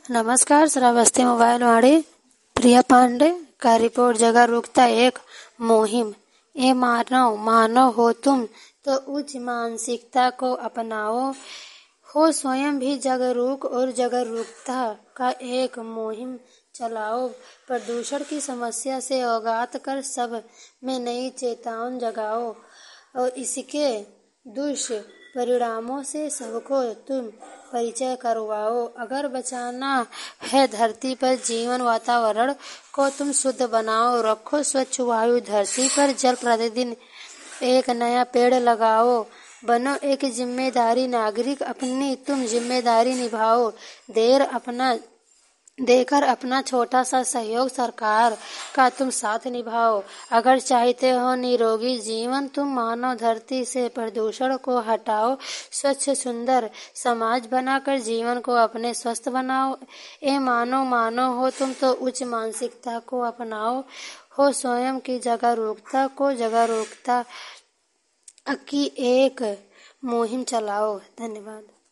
नमस्कार। श्रावस्ती मोबाइल वाणी प्रिया पांडे का रिपोर्ट। जागरूकता एक मुहिम। ए मानव हो तुम तो उच्च मानसिकता को अपनाओ, हो स्वयं भी जागरूक और जागरूकता का एक मुहिम चलाओ। प्रदूषण की समस्या से अवगत कर सब में नई चेतना जगाओ और इसके दुष्परिणामों से सबको तुम परिचय करवाओ। अगर बचाना है धरती पर जीवन वातावरण को तुम शुद्ध बनाओ, रखो स्वच्छ वायु धरती पर, जल प्रतिदिन एक नया पेड़ लगाओ, बनो एक जिम्मेदारी नागरिक, अपनी तुम जिम्मेदारी निभाओ। देकर अपना छोटा सा सहयोग सरकार का तुम साथ निभाओ। अगर चाहते हो निरोगी जीवन तुम मानव धरती से प्रदूषण को हटाओ, स्वच्छ सुंदर समाज बनाकर जीवन को अपने स्वस्थ बनाओ। ए मानव हो तुम तो उच्च मानसिकता को अपनाओ, हो स्वयं की जागरूकता की एक मुहिम चलाओ। धन्यवाद।